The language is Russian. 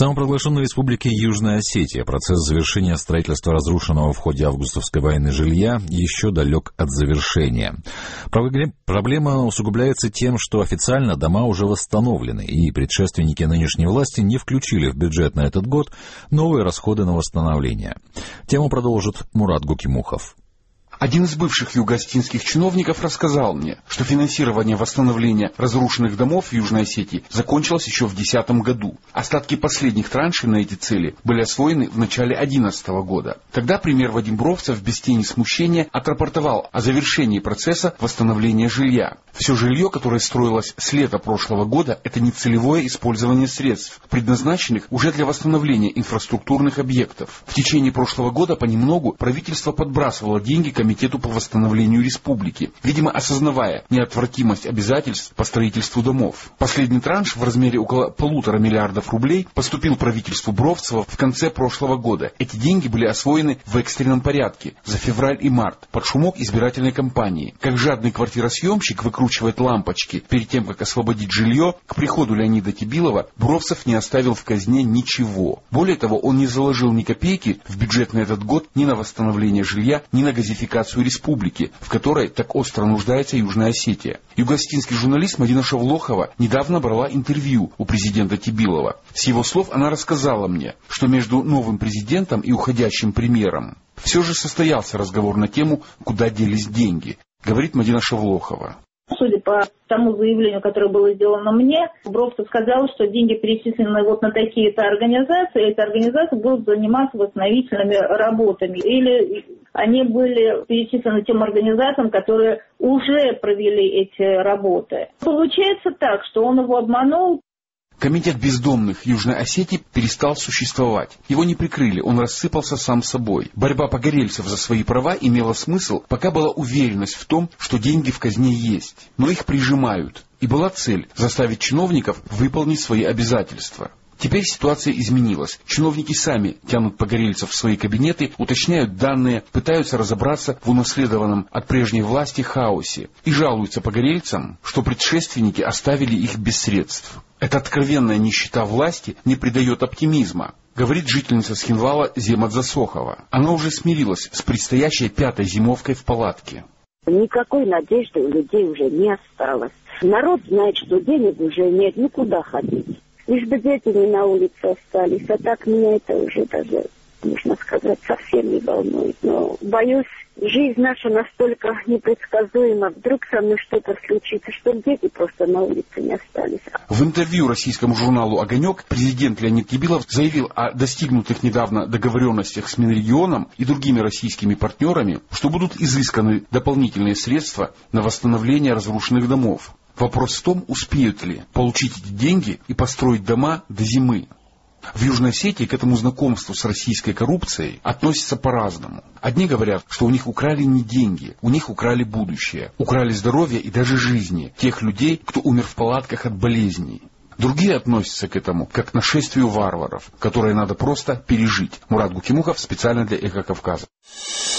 самопровозглашенной республике Южная Осетия процесс завершения строительства разрушенного в ходе августовской войны жилья еще далек от завершения. Проблема усугубляется тем, что официально дома уже восстановлены, и предшественники нынешней власти не включили в бюджет на этот год новые расходы на восстановление. Тему продолжит Мурат Гукимухов. Один из бывших юго-осетинских чиновников рассказал мне, что финансирование восстановления разрушенных домов в Южной Осетии закончилось еще в 2010 году. Остатки последних траншей на эти цели были освоены в начале 2011 года. Тогда премьер Вадим Бровцев без тени смущения отрапортовал о завершении процесса восстановления жилья. Все жилье, которое строилось с лета прошлого года, это нецелевое использование средств, предназначенных уже для восстановления инфраструктурных объектов. В течение прошлого года понемногу правительство подбрасывало деньги Комитету по восстановлению республики, видимо, осознавая неотвратимость обязательств по строительству домов. Последний транш в размере около 1,5 миллиарда рублей поступил правительству Бровцева в конце прошлого года. Эти деньги были освоены в экстренном порядке за февраль и март под шумок избирательной кампании. Как жадный квартиросъемщик выкручивает лампочки перед тем, как освободить жилье, к приходу Леонида Тибилова Бровцев не оставил в казне ничего. Более того, он не заложил ни копейки в бюджет на этот год ни на восстановление жилья, ни на газификацию республики, в которой так остро нуждается Южная Осетия. Юго-осетинский журналист Мадина Шавлохова недавно брала интервью у президента Тибилова. С его слов она рассказала мне, что между новым президентом и уходящим премьером все же состоялся разговор на тему, куда делись деньги, говорит Мадина Шавлохова. Судя по тому заявлению, которое было сделано мне, Бровцев сказал, что деньги перечислены вот на такие-то организации, и эти организации будут заниматься восстановительными работами. Или они были перечислены тем организациям, которые уже провели эти работы. Получается так, что он его обманул. Комитет бездомных Южной Осетии перестал существовать. Его не прикрыли, он рассыпался сам собой. Борьба погорельцев за свои права имела смысл, пока была уверенность в том, что деньги в казне есть. Но их прижимают. И была цель заставить чиновников выполнить свои обязательства. Теперь ситуация изменилась. Чиновники сами тянут погорельцев в свои кабинеты, уточняют данные, пытаются разобраться в унаследованном от прежней власти хаосе и жалуются погорельцам, что предшественники оставили их без средств. Эта откровенная нищета власти не придает оптимизма, говорит жительница Схинвала Земат Засохова. Она уже смирилась с предстоящей 5-й зимовкой в палатке. Никакой надежды у людей уже не осталось. Народ знает, что денег уже нет, никуда ходить. Лишь бы дети не на улице остались, а так меня это уже даже, можно сказать, совсем не волнует. Но, боюсь, жизнь наша настолько непредсказуема, вдруг со мной что-то случится, что дети просто на улице не остались. В интервью российскому журналу «Огонек» президент Леонид Тибилов заявил о достигнутых недавно договоренностях с Минрегионом и другими российскими партнерами, что будут изысканы дополнительные средства на восстановление разрушенных домов. Вопрос в том, успеют ли получить эти деньги и построить дома до зимы. В Южной Осетии к этому знакомству с российской коррупцией относятся по-разному. Одни говорят, что у них украли не деньги, у них украли будущее, украли здоровье и даже жизни тех людей, кто умер в палатках от болезней. Другие относятся к этому как к нашествию варваров, которое надо просто пережить. Мурат Гукимухов специально для «Эхо Кавказа».